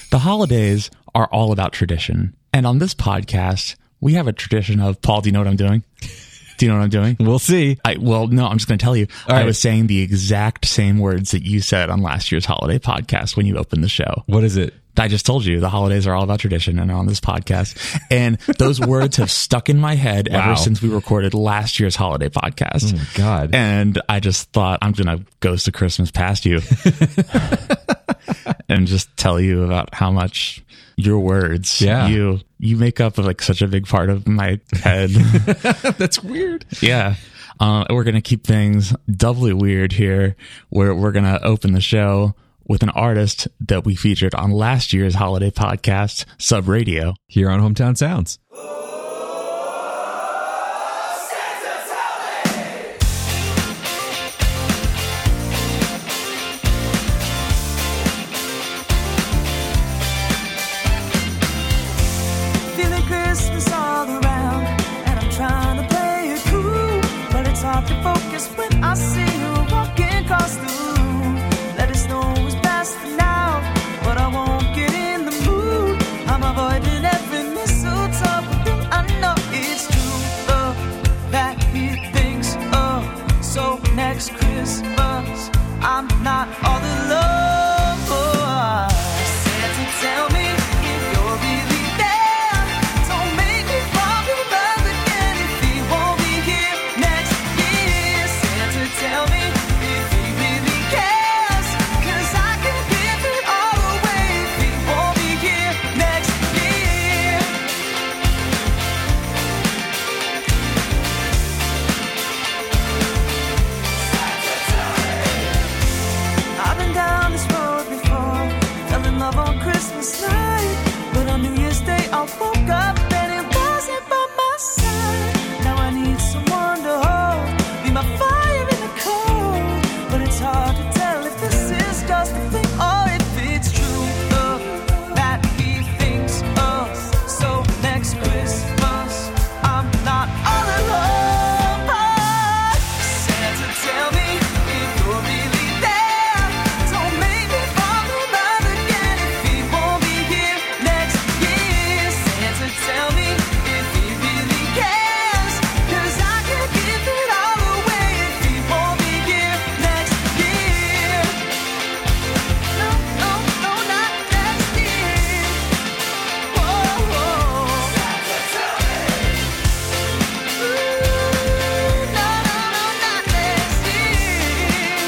The holidays are all about tradition. And on this podcast, we have a tradition of, Paul, do you know what I'm doing? Do you know what I'm doing? We'll see. Well, no, I'm just going to tell you. All right. I was saying the exact same words that you said on last year's holiday podcast when you opened the show. What is it? I just told you the holidays are all about tradition and on this podcast. And those words have stuck in my head ever since we recorded last year's holiday podcast. Oh, my God. And I just thought I'm going to ghost a Christmas past you and just tell you about how much your words, you make up like such a big part of my head. That's weird. Yeah. We're going to keep things doubly weird here, where we're going to open the show with an artist that we featured on last year's holiday podcast, Sub Radio. Here on Hometown Sounds. Feeling Christmas all around, and I'm trying to play it cool, but it's hard to focus when I see you walking across the room. Let it snow is past for now, but I won't get in the mood. I'm avoiding every mistletoe, but then I know it's true. That he thinks of. So next Christmas, I'm not all alone. Santa, tell me if you're really there. Don't make me fall in love again if he won't be here next year. Santa, tell me if he really cares, 'cause I can give it all away if he won't be here next year. I've been down this road before, fell in love on Christmas night, but on New Year's Day I woke up and it wasn't by my side. Now I need someone to hold, be my fire in the cold, but it's hard to tell if this is just a thing or if it's true. That he thinks of. So next Christmas, I'm not all alone. Santa, tell me if you're really there. Don't make me fall in love again if he won't be here next year. Santa, tell me if he really cares, 'cause I can give it all away if he won't be here next year. No, no, no, not next year. Whoa, whoa. Santa, tell me. Ooh, no, no, no, not next year.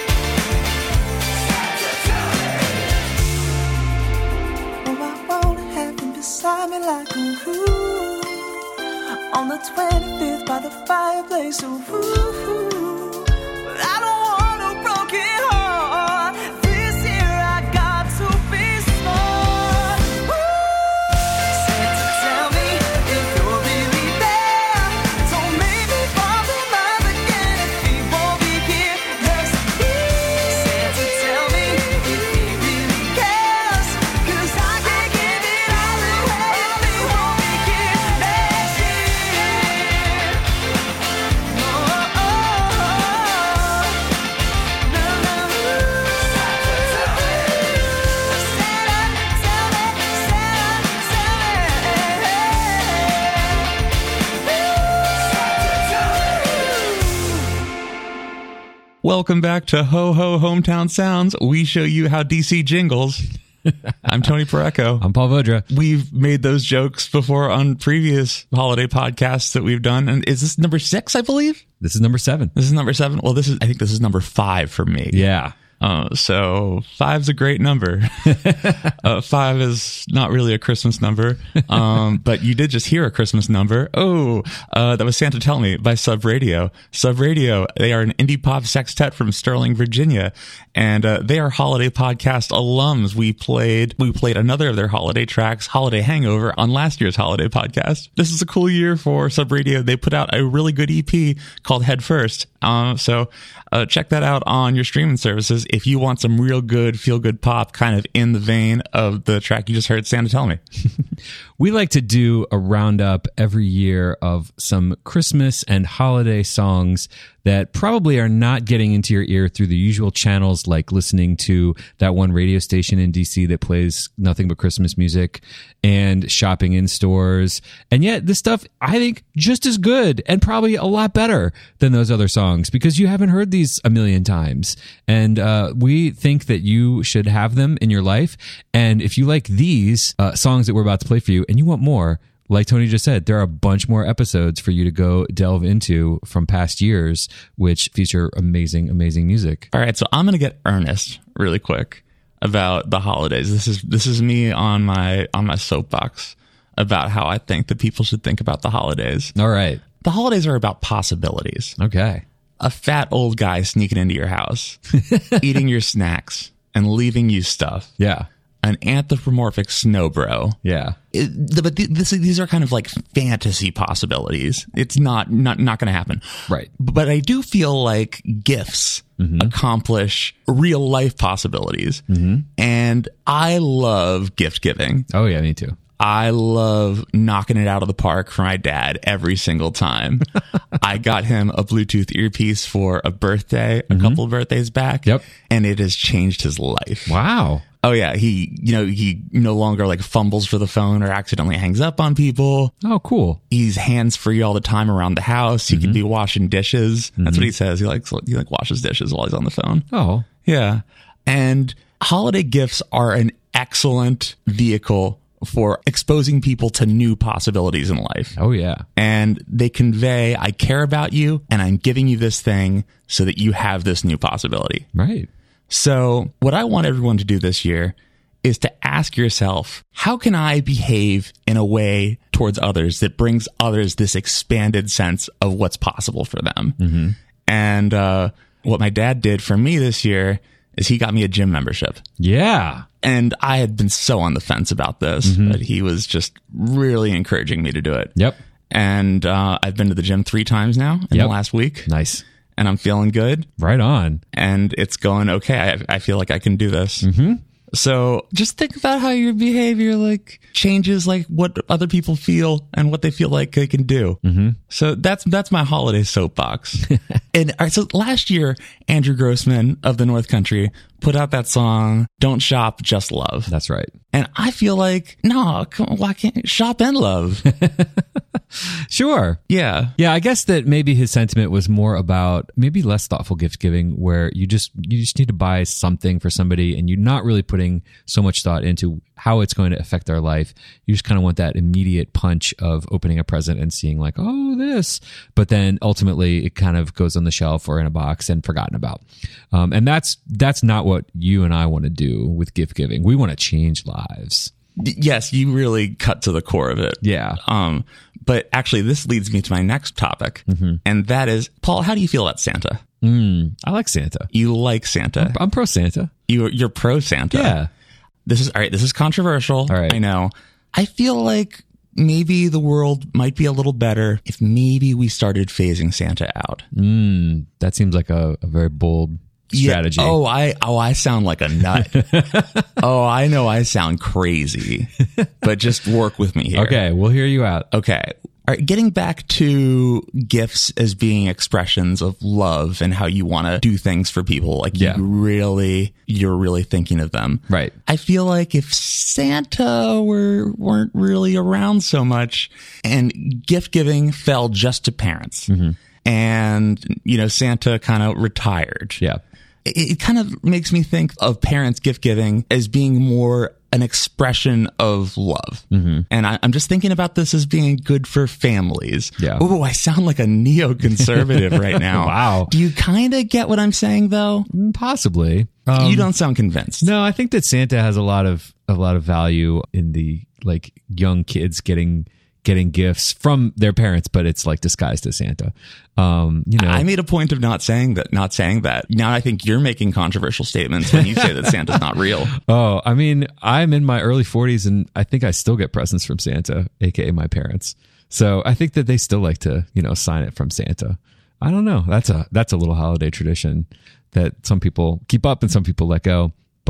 Oh, I wanna have him beside me like a ooh, on the 25th by the fireplace. Ooh, but I don't want no broken heart. This year I got to be smart. Santa, tell me if you're really there. Don't make me fall in love again if he won't be here next year. Santa, tell me if he really cares, 'cause I can give it all away if he won't be here next year. No, no, no. Welcome back to Ho Ho Hometown Sounds. We show you how DC jingles. I'm Tony Pareco. I'm Paul Vodra. We've made those jokes before on previous holiday podcasts that we've done. And is this number 6, I believe? This is number 7. This is number 7. Well, I think this is number 5 for me. Yeah. So 5's a great number. 5 is not really a Christmas number. But you did just hear a Christmas number. That was Santa Tell Me by Sub Radio. Sub Radio, they are an indie pop sextet from Sterling, Virginia. And they are holiday podcast alums. We played another of their holiday tracks, Holiday Hangover, on last year's holiday podcast. This is a cool year for Sub Radio. They put out a really good EP called Head First. So check that out on your streaming services if you want some real good, feel-good pop kind of in the vein of the track you just heard, Santa Tell Me. We like to do a roundup every year of some Christmas and holiday songs that probably are not getting into your ear through the usual channels, like listening to that one radio station in DC that plays nothing but Christmas music and shopping in stores. And yet this stuff, I think, just as good and probably a lot better than those other songs because you haven't heard these a million times. And we think that you should have them in your life. And if you like these songs that we're about to play for you and you want more, like Tony just said, there are a bunch more episodes for you to go delve into from past years, which feature amazing, amazing music. All right, so I'm going to get earnest really quick about the holidays. This is me on my soapbox about how I think that people should think about the holidays. All right. The holidays are about possibilities. Okay. A fat old guy sneaking into your house, eating your snacks, and leaving you stuff. Yeah. An anthropomorphic snow bro. Yeah. But these are kind of like fantasy possibilities. It's not going to happen. Right. But I do feel like gifts accomplish real life possibilities. And I love gift giving. Oh, yeah, me too. I love knocking it out of the park for my dad every single time. I got him a Bluetooth earpiece for a birthday, a couple of birthdays back. Yep. And it has changed his life. Wow. Oh yeah, he no longer like fumbles for the phone or accidentally hangs up on people. Oh, cool. He's hands free all the time around the house. He could be washing dishes. That's what he says. He washes dishes while he's on the phone. Oh. Yeah. And holiday gifts are an excellent vehicle for exposing people to new possibilities in life. Oh, yeah. And they convey, I care about you and I'm giving you this thing so that you have this new possibility. Right. So what I want everyone to do this year is to ask yourself, how can I behave in a way towards others that brings others this expanded sense of what's possible for them? And what my dad did for me this year is he got me a gym membership. Yeah. And I had been so on the fence about this, but he was just really encouraging me to do it. Yep. And I've been to the gym 3 times now in the last week. Nice. And I'm feeling good. Right on. And it's going okay. I feel like I can do this. So just think about how your behavior like changes like what other people feel and what they feel like they can do. So that's my holiday soapbox. And all right, so last year, Andrew Grossman of the North Country put out that song, Don't Shop, Just Love. That's right. And I feel like, no, come on, why can't shop and love? Sure. Yeah. Yeah, I guess that maybe his sentiment was more about maybe less thoughtful gift giving, where you just need to buy something for somebody and you're not really putting so much thought into how it's going to affect their life. You just kind of want that immediate punch of opening a present and seeing like, oh, this. But then ultimately it kind of goes on the shelf or in a box and forgotten about. And that's not what you and I want to do with gift giving. We want to change lives. Yes, you really cut to the core of it. Yeah. But actually, this leads me to my next topic, and that is, Paul, how do you feel about Santa? I like Santa. You like Santa. I'm pro Santa. You're pro Santa. Yeah. This is controversial. All right. I know. I feel like maybe the world might be a little better if maybe we started phasing Santa out. That seems like a very bold strategy. Yeah. I sound like a nut. I know I sound crazy, but just work with me here. Okay, we'll hear you out. Okay. All right, getting back to gifts as being expressions of love and how you want to do things for people, like you're really thinking of them. Right. I feel like if Santa weren't really around so much and gift giving fell just to parents and, Santa kind of retired. Yeah. It kind of makes me think of parents gift giving as being more an expression of love. And I'm just thinking about this as being good for families. Yeah. Oh, I sound like a neoconservative right now. Wow. Do you kind of get what I'm saying though? Possibly. You don't sound convinced. No, I think that Santa has a lot of value in the like young kids getting gifts from their parents, but it's like disguised as Santa. I made a point of not saying that. Now I think you're making controversial statements when you say that Santa's not real. Oh, I mean, I'm in my early 40s and I think I still get presents from Santa, aka my parents. So I think that they still like to, sign it from Santa. I don't know. That's a little holiday tradition that some people keep up and some people let go. But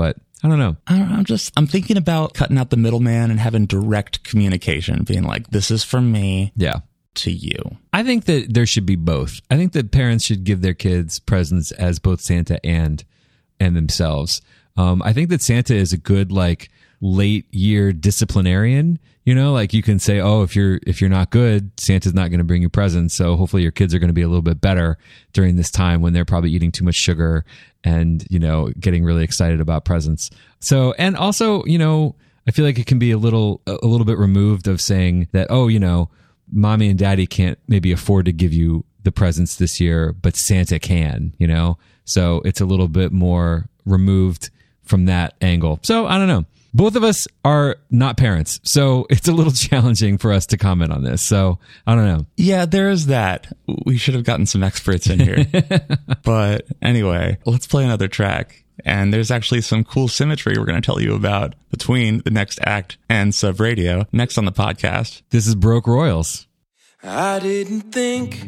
I don't know. I'm thinking about cutting out the middleman and having direct communication, being like, this is from me Yeah. to you. I think that there should be both. I think that parents should give their kids presents as both Santa and themselves. I think that Santa is a good like late year disciplinarian. You know, like you can say, oh, if you're not good, Santa's not going to bring you presents. So hopefully your kids are going to be a little bit better during this time when they're probably eating too much sugar and, you know, getting really excited about presents. So, and also, you know, I feel like it can be a little bit removed of saying that, oh, you know, mommy and daddy can't maybe afford to give you the presents this year, but Santa can, you know? So it's a little bit more removed from that angle. So I don't know. Both of us are not parents, so it's a little challenging for us to comment on this. So I don't know. Yeah, there is that. We should have gotten some experts in here. But anyway, let's play another track. And there's actually some cool symmetry we're going to tell you about between the next act and Sub Radio next on the podcast. This is Broke Royals. I didn't think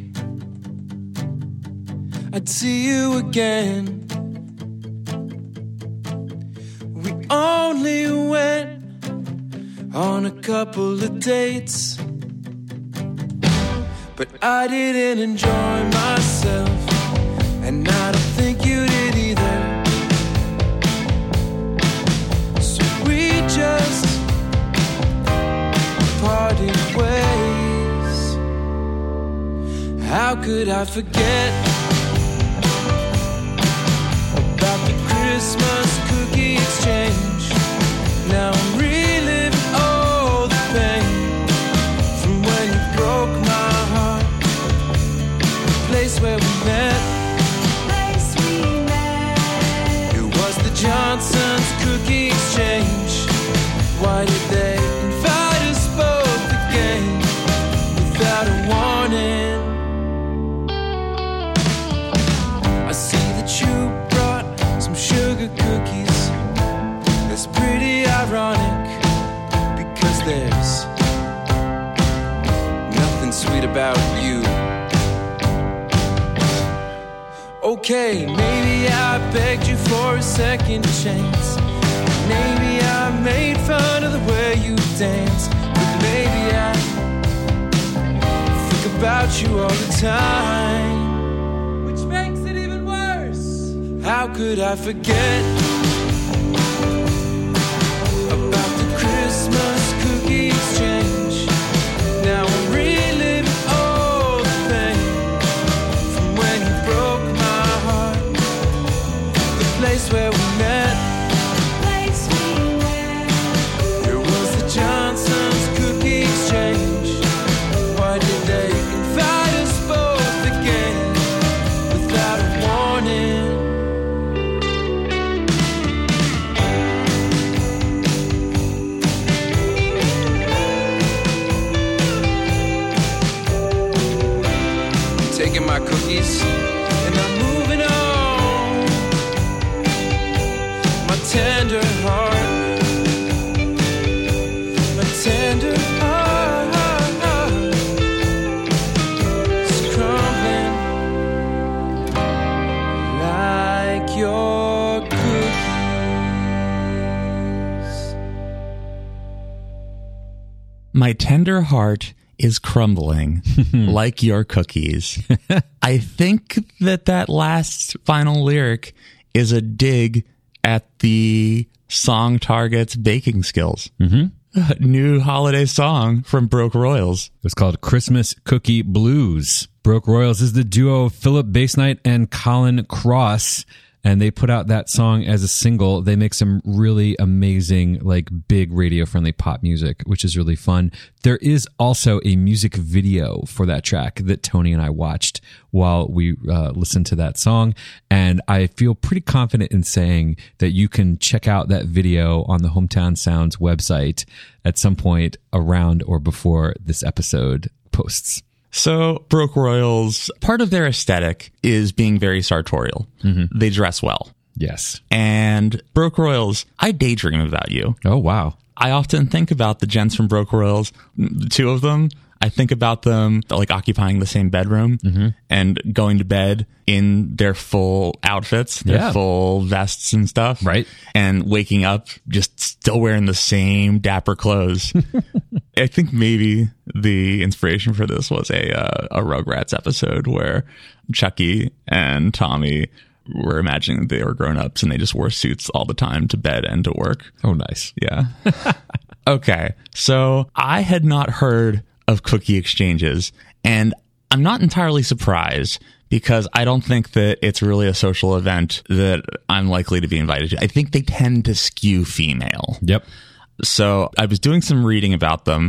I'd see you again. We only went on a couple of dates, but I didn't enjoy myself, and I don't think you did either. So we just parted ways. How could I forget about the Christmas cookie exchange? Now I'm reliving all the pain from when you broke my heart. The place where we met, it was the Johnson's cookie exchange. Why did they invite us both again without a warning? I see that you brought some sugar cookies. It's pretty ironic because there's nothing sweet about you. Okay, maybe I begged you for a second chance. Maybe I made fun of the way you dance. But maybe I think about you all the time, which makes it even worse. How could I forget about the Christmas cookie exchange? Now I'm reliving all the pain from when you broke my heart. The place where we met, it was the Johnson's cookie exchange. Why did they invite us both again without a warning? Taking my cookies and I'm moving on. My tender heart, my tender heart is crumbling like your cookies. My tender heart is crumbling like your cookies. I think that last final lyric is a dig at the Song Target's baking skills. A new holiday song from Broke Royals. It's called Christmas Cookie Blues. Broke Royals is the duo of Philip Baseknight and Colin Cross, and they put out that song as a single. They make some really amazing, like big radio-friendly pop music, which is really fun. There is also a music video for that track that Tony and I watched while we listened to that song, and I feel pretty confident in saying that you can check out that video on the Hometown Sounds website at some point around or before this episode posts. So Broke Royals, part of their aesthetic is being very sartorial. They dress well. Yes. And Broke Royals, I daydream about you. Oh, wow. I often think about the gents from Broke Royals, the two of them. I think about them like occupying the same bedroom and going to bed in their full outfits, their full vests and stuff. Right. And waking up just still wearing the same dapper clothes. I think maybe the inspiration for this was a Rugrats episode where Chucky and Tommy were imagining that they were grown-ups and they just wore suits all the time to bed and to work. Oh, nice. Yeah. Okay. So I had not heard of cookie exchanges, and I'm not entirely surprised because I don't think that it's really a social event that I'm likely to be invited to. I think they tend to skew female. Yep. So I was doing some reading about them,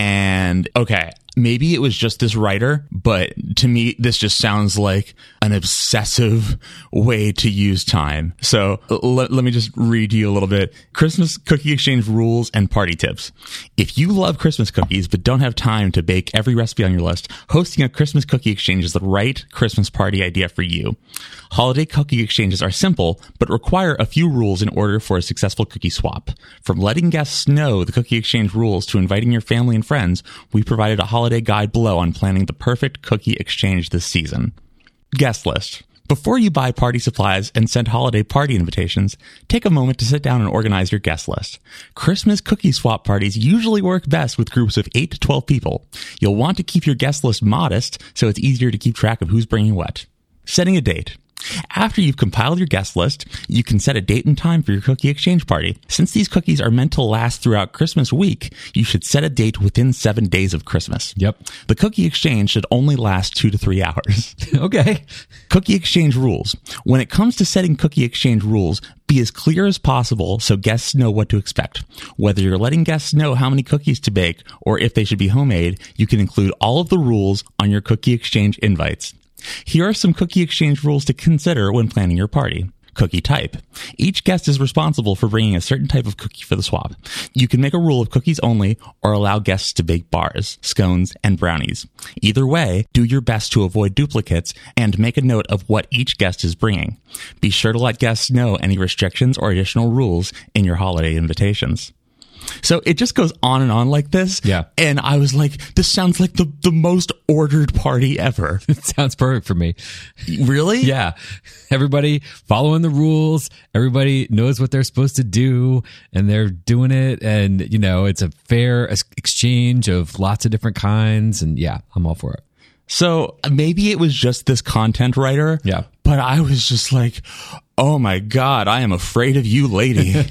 and okay, maybe it was just this writer, but to me, this just sounds like an obsessive way to use time. So let me just read you a little bit. Christmas cookie exchange rules and party tips. If you love Christmas cookies but don't have time to bake every recipe on your list, hosting a Christmas cookie exchange is the right Christmas party idea for you. Holiday cookie exchanges are simple, but require a few rules in order for a successful cookie swap. From letting guests know the cookie exchange rules to inviting your family and friends, we provided a holiday guide below on planning the perfect cookie exchange this season. Guest list. Before you buy party supplies and send holiday party invitations, take a moment to sit down and organize your guest list. Christmas cookie swap parties usually work best with groups of 8 to 12 people. You'll want to keep your guest list modest so it's easier to keep track of who's bringing what. Setting a date. After you've compiled your guest list, you can set a date and time for your cookie exchange party. Since these cookies are meant to last throughout Christmas week, you should set a date within 7 days of Christmas. Yep. The cookie exchange should only last 2 to 3 hours. Okay. Cookie exchange rules. When it comes to setting cookie exchange rules, be as clear as possible so guests know what to expect. Whether you're letting guests know how many cookies to bake or if they should be homemade, you can include all of the rules on your cookie exchange invites. Here are some cookie exchange rules to consider when planning your party. Cookie type. Each guest is responsible for bringing a certain type of cookie for the swap. You can make a rule of cookies only or allow guests to bake bars, scones, and brownies. Either way, do your best to avoid duplicates and make a note of what each guest is bringing. Be sure to let guests know any restrictions or additional rules in your holiday invitations. So it just goes on and on like this. Yeah. And I was like, this sounds like the most ordered party ever. It sounds perfect for me. Really? Yeah. Everybody following the rules. Everybody knows what they're supposed to do and they're doing it. And, you know, it's a fair exchange of lots of different kinds. And yeah, I'm all for it. So maybe it was just this content writer. Yeah. But I was just like, oh my God, I am afraid of you, lady.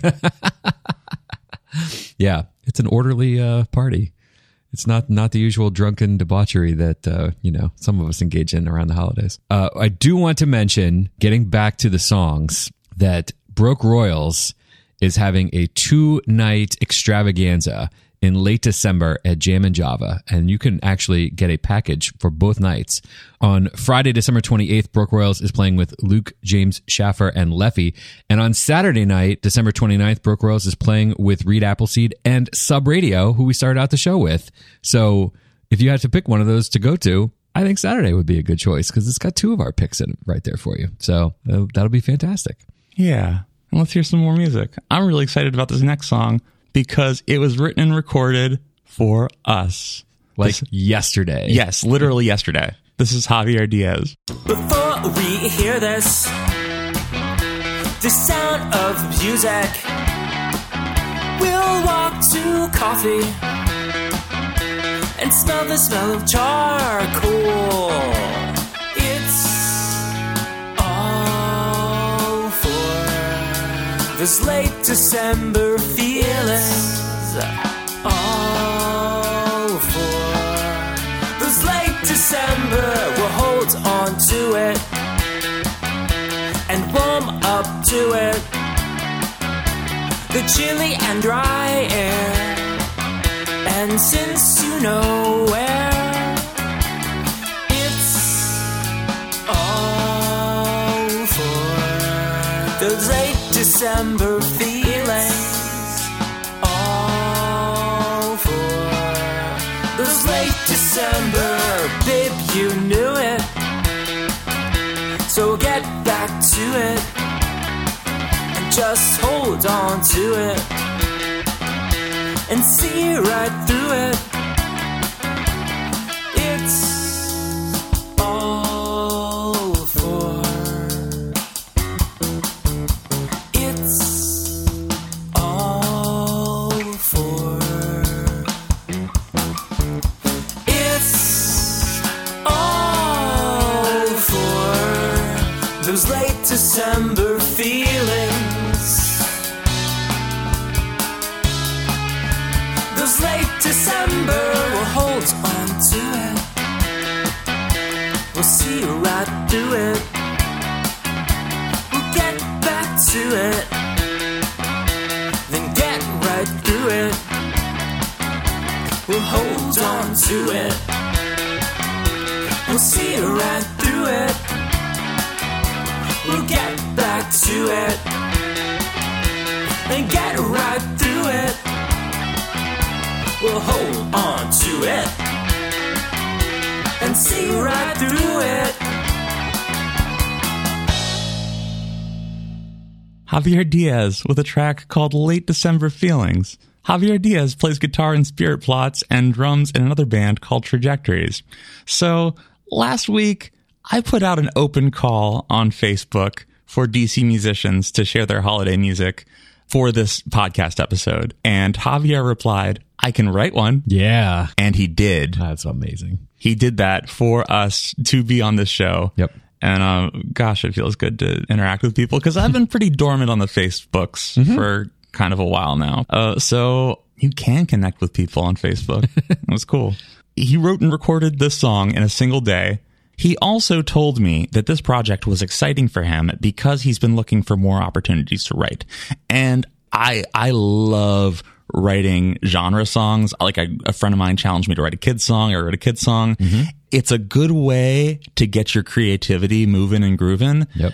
Yeah, it's an orderly party. It's not the usual drunken debauchery that some of us engage in around the holidays. I do want to mention, getting back to the songs, that Broke Royals is having a 2-night extravaganza in late December at Jam and Java, and you can actually get a package for both nights. On Friday, December 28th, Broke Royals is playing with Luke, James Schaffer, and Leffy. And on Saturday night, December 29th, Broke Royals is playing with Reed Appleseed and Sub Radio, who we started out the show with. So if you had to pick one of those to go to, I think Saturday would be a good choice because it's got 2 of our picks in it right there for you. So that'll be fantastic. Yeah. And let's hear some more music. I'm really excited about this next song because it was written and recorded for us. Yesterday. Yes, literally yesterday. This is Javier Diaz. Before we hear this, the sound of music, we'll walk to coffee and smell the smell of charcoal. It's all for this late December feelings. All for this late December. We'll hold on to it and warm up to it. The chilly and dry air. And since you know where, it's all for those late December feelings. All for those late December. Babe, you knew it, so get back to it and just hold on to it. and see right through it. It's all for. It's all for. It's all for those late December feelings. Those late December, we'll hold on to it. We'll see right through it. We'll get back to it. Then get right through it. We'll hold on to it. We'll see right through it. We'll get back to it. Then get right through it. We'll hold on to it and see right through it. Javier Diaz with a track called Late December Feelings. Javier Diaz plays guitar in Spirit Plots and drums in another band called Trajectories. So last week, I put out an open call on Facebook for DC musicians to share their holiday music for this podcast episode. And Javier replied, I can write one. Yeah. And he did. That's amazing. He did that for us to be on this show. Yep. And gosh, it feels good to interact with people because I've been pretty dormant on the Facebooks for kind of a while now. So you can connect with people on Facebook. It was cool. He wrote and recorded this song in a single day. He also told me that this project was exciting for him because he's been looking for more opportunities to write. And I love writing genre songs. Like a friend of mine challenged me to write a kid's song. I wrote a kid's song. It's a good way to get your creativity moving and grooving. Yep.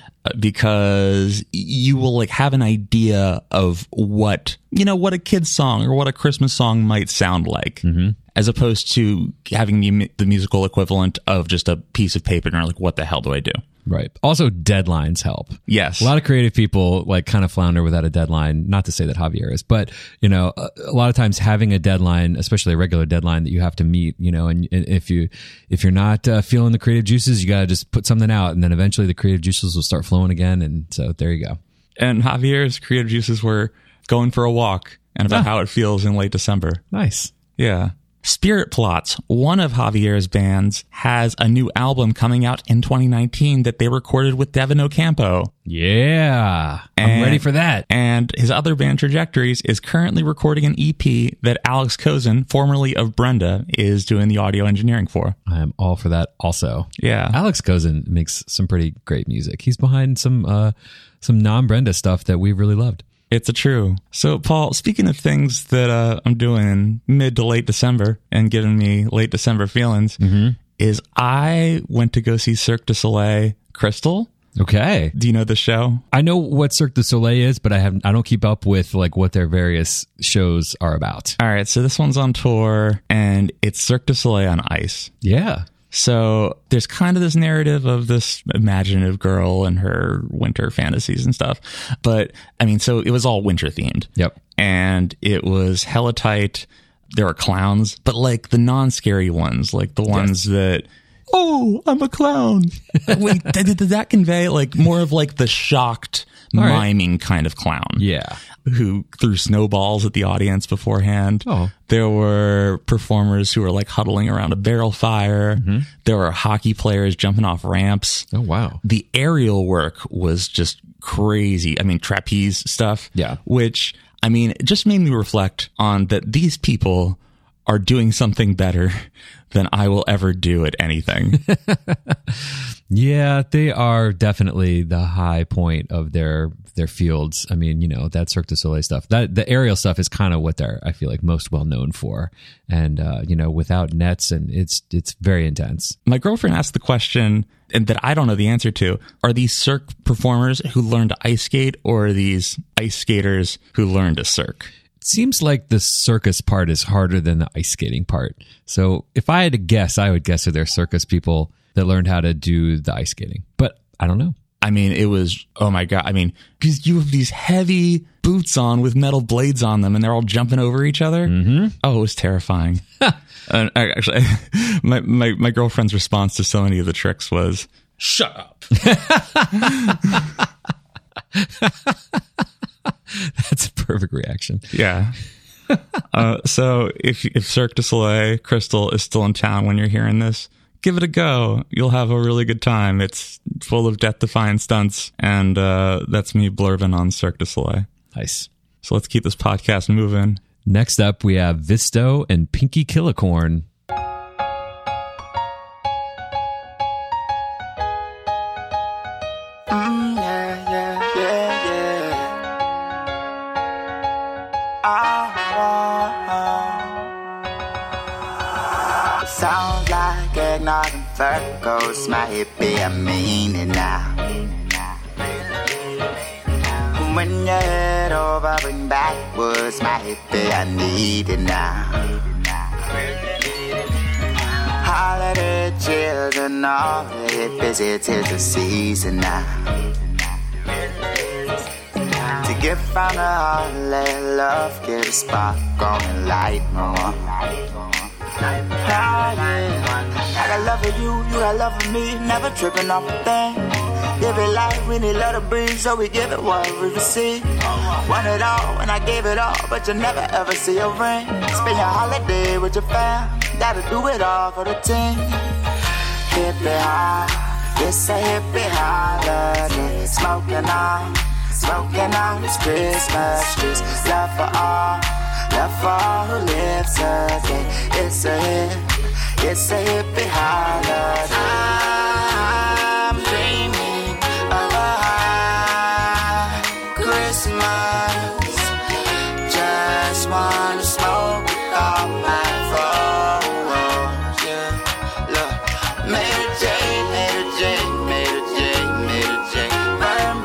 Because you will like have an idea of what a kid's song or what a Christmas song might sound like, as opposed to having the musical equivalent of just a piece of paper and you're like, what the hell do I do? Right. Also, deadlines help. Yes. A lot of creative people like kind of flounder without a deadline. Not to say that Javier is, but a lot of times having a deadline, especially a regular deadline that you have to meet, and if you're not feeling the creative juices, you got to just put something out, and then eventually the creative juices will start flowing again. And so there you go. And Javier's creative juices were going for a walk and about how it feels in late December. Nice. Yeah. Spirit Plots, one of Javier's bands, has a new album coming out in 2019 that they recorded with Devin Ocampo. Yeah. I'm ready for that. And his other band, Trajectories, is currently recording an EP that Alex Kozin, formerly of Brenda, is doing the audio engineering for. I am all for that also. Yeah. Alex Kozin makes some pretty great music. He's behind some non-Brenda stuff that we really loved. It's a true. So, Paul, speaking of things that I'm doing in mid to late December and giving me late December feelings, is I went to go see Cirque du Soleil Crystal. Okay. Do you know the show? I know what Cirque du Soleil is, but I don't keep up with like what their various shows are about. All right, so this one's on tour, and it's Cirque du Soleil on ice. Yeah. So there's kind of this narrative of this imaginative girl and her winter fantasies and stuff. But I mean, so it was all winter themed. Yep. And it was hella tight. There were clowns, but like the non-scary ones, like the ones that, oh, I'm a clown. Wait, did that convey like more of like the shocked miming kind of clown? Yeah. Who threw snowballs at the audience beforehand. Oh. There were performers who were like huddling around a barrel fire. There were hockey players jumping off ramps. Oh, wow. The aerial work was just crazy. I mean, trapeze stuff. Yeah. Which, I mean, it just made me reflect on that these people are doing something better than I will ever do at anything. Yeah, they are definitely the high point of their fields. I mean, that Cirque du Soleil stuff, that the aerial stuff is kind of what they're, I feel like, most well known for. And, without nets, and it's very intense. My girlfriend asked the question, and that I don't know the answer to, are these Cirque performers who learn to ice skate, or are these ice skaters who learn to Cirque? Seems like the circus part is harder than the ice skating part. So if I had to guess, I would guess that they're circus people that learned how to do the ice skating. But I don't know. I mean, it was, oh my God. I mean, because you have these heavy boots on with metal blades on them and they're all jumping over each other. Mm-hmm. Oh, it was terrifying. Actually, my girlfriend's response to so many of the tricks was, shut up. That's a perfect reaction. Yeah. So if Cirque du Soleil Crystal is still in town when you're hearing this, give it a go. You'll have a really good time. It's full of death-defying stunts, and that's me blurbing on Cirque du Soleil. Nice. So let's keep this podcast moving. Next up, we have Visto and Pinky Killacorn. Sounds like eggnog and Virgos, my hippie, I mean it now. When you head over and backwards, my hippie, I need it now. Holiday children, all the hippies, it is the season now. To get from the holiday love, get a spark on and light more. I got love for you, you got love for me, never tripping off a thing. Give it life, we need love to breathe, so we give it what we receive. Want it all, and I gave it all, but you never ever see a ring. Spend your holiday with your fam, gotta do it all for the team. Hippie high, it's a hippie holiday. Smoking on this Christmas trees. Love for all who lives today. It's a hippie holiday. I'm dreaming of a high Christmas. Just wanna smoke with all my foes. Yeah, look, made a J, burn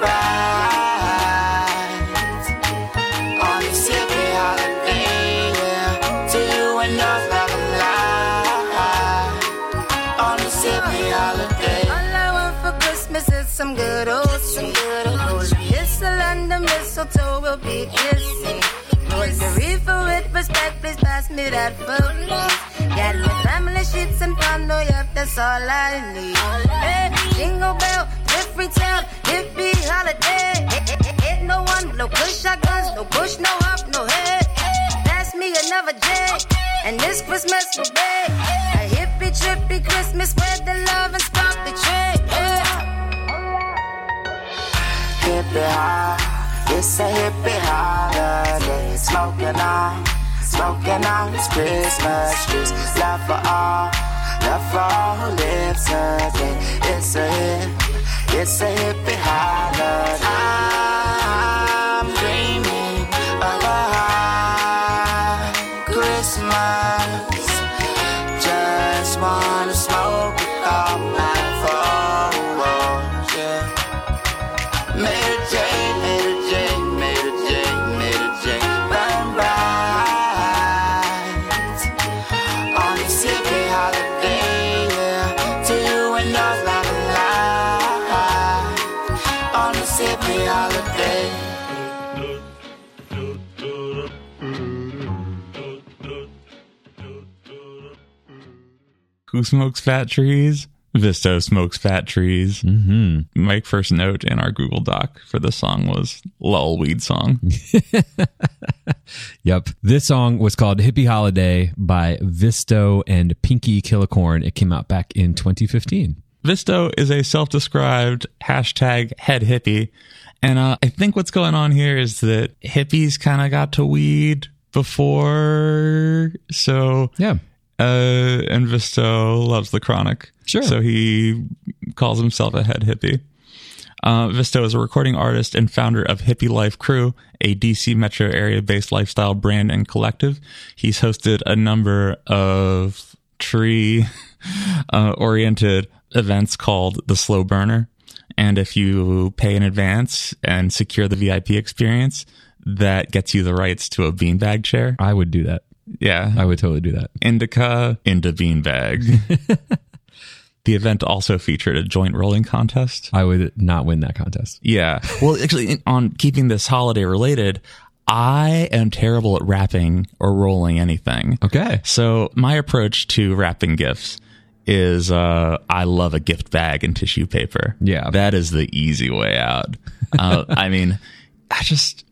bright on this hippie holiday. Yeah, to you and yours like a lie. On this hippie holiday. All I want for Christmas is some good old sweet. Kiss a London mistletoe, we'll be kissing. Roll the reefer with respect, please pass me that foot. Got my family sheets and fun, oh yep, that's all I need. Hey, jingle bell, Jeffrey Town, hippie holiday. Ain't no one blow push shotguns, no push, no up, no head. Pass me another J, and this Christmas will be a hippie trippy Christmas, spread the love and spark the tree. Hippie high, it's a hippie holiday. Smoking on this Christmas trees. Love for all who lives today. It's a hippie holiday. I'm dreaming of a high Christmas. Just wanna smoke with all my foes. Yeah. Made a J, burn bright on this hippie holiday. Yeah, to you and yours like a lie. On this hippie holiday. Who smokes fat trees? Visto smokes fat trees. Mm-hmm. My first note in our Google Doc for this song was lol weed song. Yep. This song was called Hippie Holiday by Visto and Pinky Killacorn. It came out back in 2015. Visto is a self-described hashtag head hippie. And I think what's going on here is that hippies kind of got to weed before. So yeah. And Visto loves the chronic. Sure. So he calls himself a head hippie. Visto is a recording artist and founder of Hippie Life Crew, a DC metro area-based lifestyle brand and collective. He's hosted a number of tree-oriented events called The Slow Burner. And if you pay in advance and secure the VIP experience, that gets you the rights to a beanbag chair. I would do that. Yeah. I would totally do that. Indica into beanbag. the event also featured a joint rolling contest. I would not win that contest. Yeah. Well, actually, on keeping this holiday related, I am terrible at wrapping or rolling anything. Okay. So my approach to wrapping gifts is I love a gift bag and tissue paper. Yeah. That is the easy way out. I mean, I just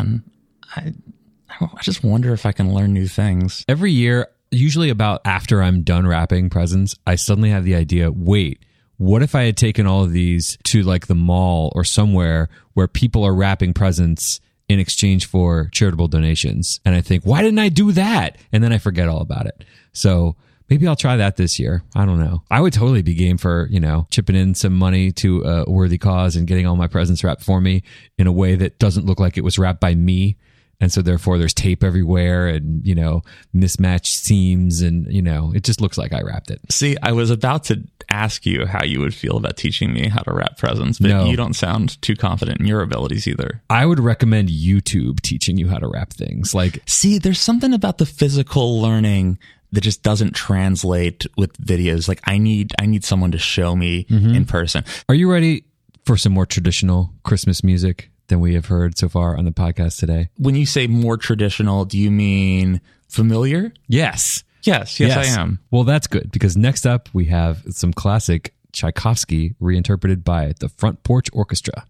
wonder if I can learn new things. Every year, usually about after I'm done wrapping presents, I suddenly have the idea, wait, what if I had taken all of these to like the mall or somewhere where people are wrapping presents in exchange for charitable donations? And I think, why didn't I do that? And then I forget all about it. So maybe I'll try that this year. I don't know. I would totally be game for, chipping in some money to a worthy cause and getting all my presents wrapped for me in a way that doesn't look like it was wrapped by me. And so therefore there's tape everywhere and, mismatched seams and, it just looks like I wrapped it. See, I was about to ask you how you would feel about teaching me how to wrap presents, but No. you don't sound too confident in your abilities either. I would recommend YouTube teaching you how to wrap things. Like, See, there's something about the physical learning that just doesn't translate with videos. Like I need someone to show me in person. are you ready for some more traditional Christmas music than we have heard so far on the podcast today? When you say more traditional, do you mean familiar? Yes. Yes, I am. Well, that's good because next up we have some classic Tchaikovsky reinterpreted by the Front Porch Orchestra.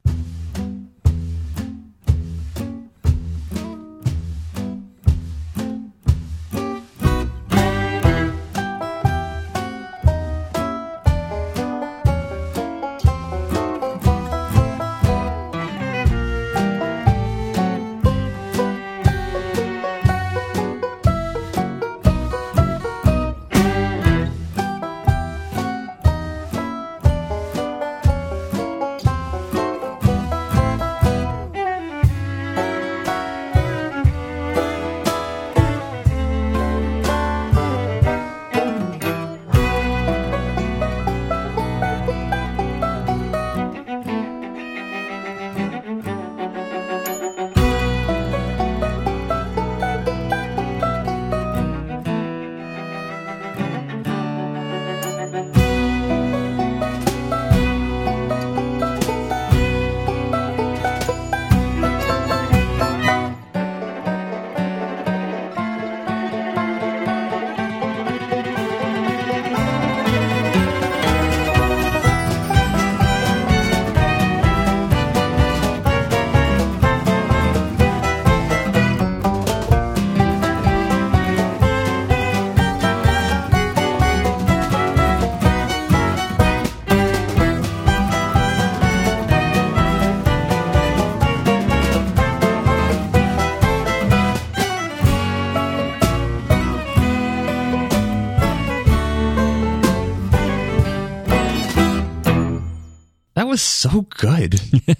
That was so good.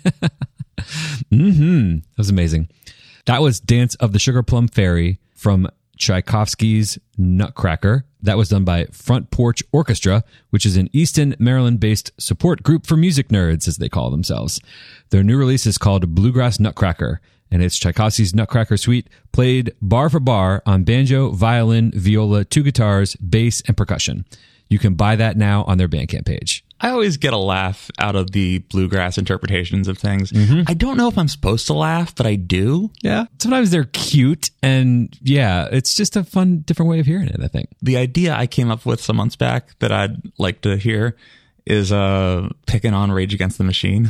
That was amazing. That was Dance of the Sugar Plum Fairy from Tchaikovsky's Nutcracker. That was done by Front Porch Orchestra, which is an Easton, Maryland-based support group for music nerds, as they call themselves. Their new release is called Bluegrass Nutcracker, and it's Tchaikovsky's Nutcracker Suite played bar for bar on banjo, violin, viola, two guitars, bass, and percussion. You can buy that now on their Bandcamp page. I always get a laugh out of the bluegrass interpretations of things. I don't know if I'm supposed to laugh, but I do. Yeah. Sometimes they're cute, and yeah, it's just a fun, different way of hearing it, I think. The idea I came up with some months back that I'd like to hear is picking on Rage Against the Machine.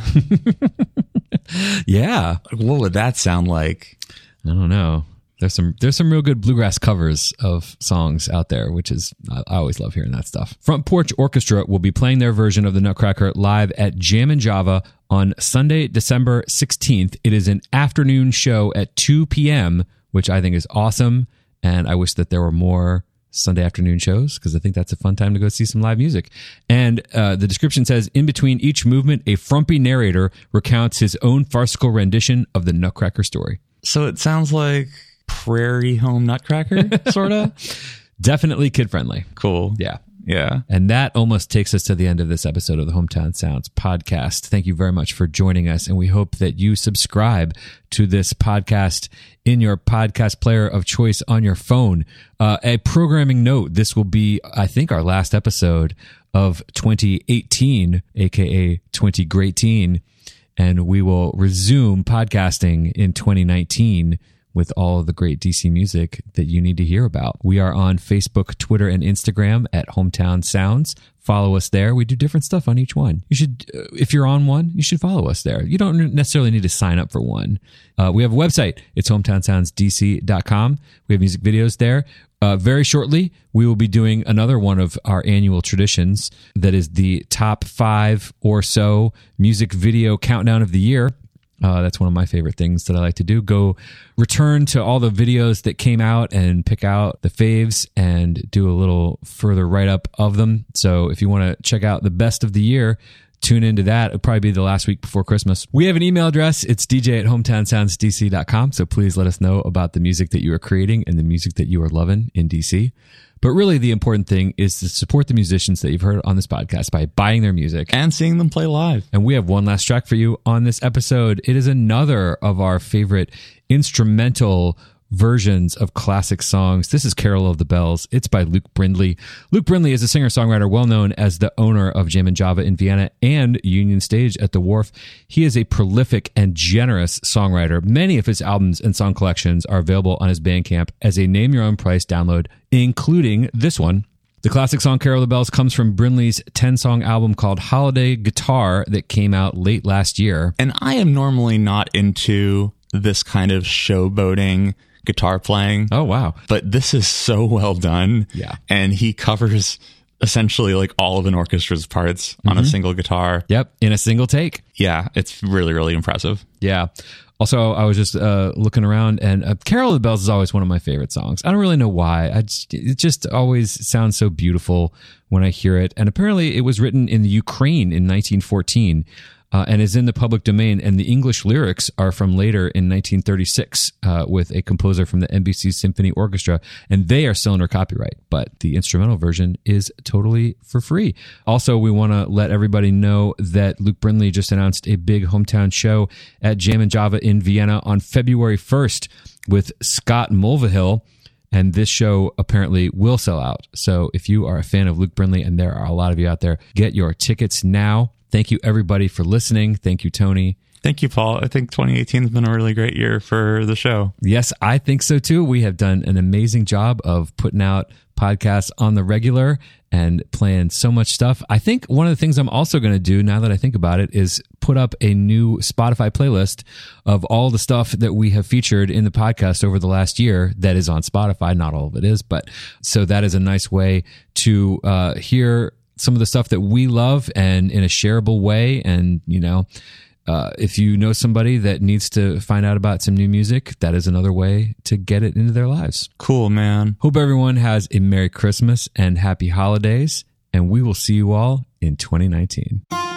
Yeah. What would that sound like? I don't know. There's some real good bluegrass covers of songs out there, which is, I always love hearing that stuff. Front Porch Orchestra will be playing their version of the Nutcracker live at Jam and Java on Sunday, December 16th. It is an afternoon show at 2 p.m., which I think is awesome. And I wish that there were more Sunday afternoon shows because I think that's a fun time to go see some live music. And the description says, in between each movement, a frumpy narrator recounts his own farcical rendition of the Nutcracker story. So it sounds like Prairie Home Nutcracker, sort of? Definitely kid-friendly. Cool. Yeah. Yeah. And that almost takes us to the end of this episode of the Hometown Sounds podcast. Thank you very much for joining us. And we hope that you subscribe to this podcast in your podcast player of choice on your phone. A programming note, this will be, I think, our last episode of 2018, aka 2018, and we will resume podcasting in 2019 with all of the great DC music that you need to hear about. We are on Facebook, Twitter, and Instagram at Hometown Sounds. Follow us there. We do different stuff on each one. You should, if you're on one, you should follow us there. You don't necessarily need to sign up for one. We have a website. It's hometownsoundsdc.com. We have music videos there. Very shortly, we will be doing another one of our annual traditions that is the top 5 or so music video countdown of the year. That's one of my favorite things that I like to do. Go return to all the videos that came out and pick out the faves and do a little further write-up of them. So if you want to check out the best of the year, tune into that. It'll probably be the last week before Christmas. We have an email address. It's dj@hometownsoundsdc.com. So please let us know about the music that you are creating and the music that you are loving in DC. But really, the important thing is to support the musicians that you've heard on this podcast by buying their music and seeing them play live. And we have one last track for you on this episode. It is another of our favorite instrumental versions of classic songs. This is Carol of the Bells. It's by Luke Brindley. Luke Brindley is a singer-songwriter well known as the owner of Jammin' Java in Vienna and Union Stage at the Wharf. He is a prolific and generous songwriter. Many of his albums and song collections are available on his Bandcamp as a name-your-own-price download, including this one. The classic song Carol of the Bells comes from Brindley's 10-song album called Holiday Guitar that came out late last year. And I am normally not into this kind of showboating guitar playing. Oh, wow. But this is so well done. Yeah. And he covers essentially like all of an orchestra's parts on a single guitar. Yep. In a single take. Yeah. It's really, really impressive. Yeah. Also, I was just looking around, and Carol of the Bells is always one of my favorite songs. I don't really know why. It just always sounds so beautiful when I hear it. And apparently it was written in the Ukraine in 1914. And is in the public domain, and the English lyrics are from later in 1936 with a composer from the NBC Symphony Orchestra, and they are still under copyright, but the instrumental version is totally for free. Also, we want to let everybody know that Luke Brindley just announced a big hometown show at Jammin' Java in Vienna on February 1st with Scott Mulvihill. And this show apparently will sell out. So if you are a fan of Luke Brindley, and there are a lot of you out there, get your tickets now. Thank you, everybody, for listening. Thank you, Tony. Thank you, Paul. I think 2018 has been a really great year for the show. Yes, I think so, too. We have done an amazing job of putting out podcasts on the regular and playing so much stuff. I think one of the things I'm also going to do, now that I think about it, is put up a new Spotify playlist of all the stuff that we have featured in the podcast over the last year that is on Spotify. Not all of it is, but so that is a nice way to hear some of the stuff that we love and in a shareable way. And, you know, if you know somebody that needs to find out about some new music, that is another way to get it into their lives. Cool, man. Hope everyone has a Merry Christmas and Happy Holidays, and we will see you all in 2019.